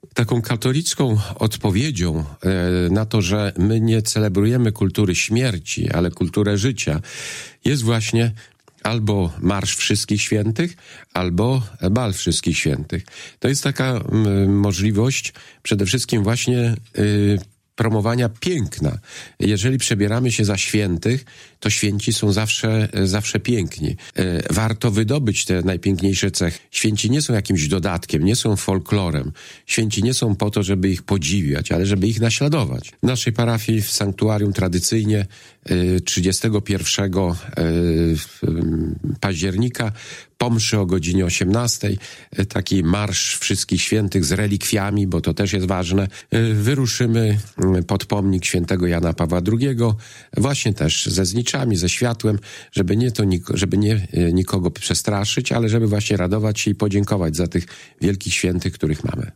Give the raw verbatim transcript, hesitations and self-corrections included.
Taką katolicką odpowiedzią na to, że my nie celebrujemy kultury śmierci, ale kulturę życia, jest właśnie albo Marsz Wszystkich Świętych, albo Bal Wszystkich Świętych. To jest taka m, możliwość przede wszystkim właśnie y, promowania piękna. Jeżeli przebieramy się za świętych, to święci są zawsze, zawsze piękni. Warto wydobyć te najpiękniejsze cechy. Święci nie są jakimś dodatkiem, nie są folklorem. Święci nie są po to, żeby ich podziwiać, ale żeby ich naśladować. W naszej parafii w sanktuarium tradycyjnie trzydziestego pierwszego października po mszy o godzinie osiemnastej taki marsz Wszystkich Świętych z relikwiami, bo to też jest ważne. Wyruszymy pod pomnik świętego Jana Pawła drugiego, właśnie też ze zniczami, ze światłem, żeby nie to żeby nie nikogo przestraszyć, ale żeby właśnie radować się i podziękować za tych wielkich świętych, których mamy.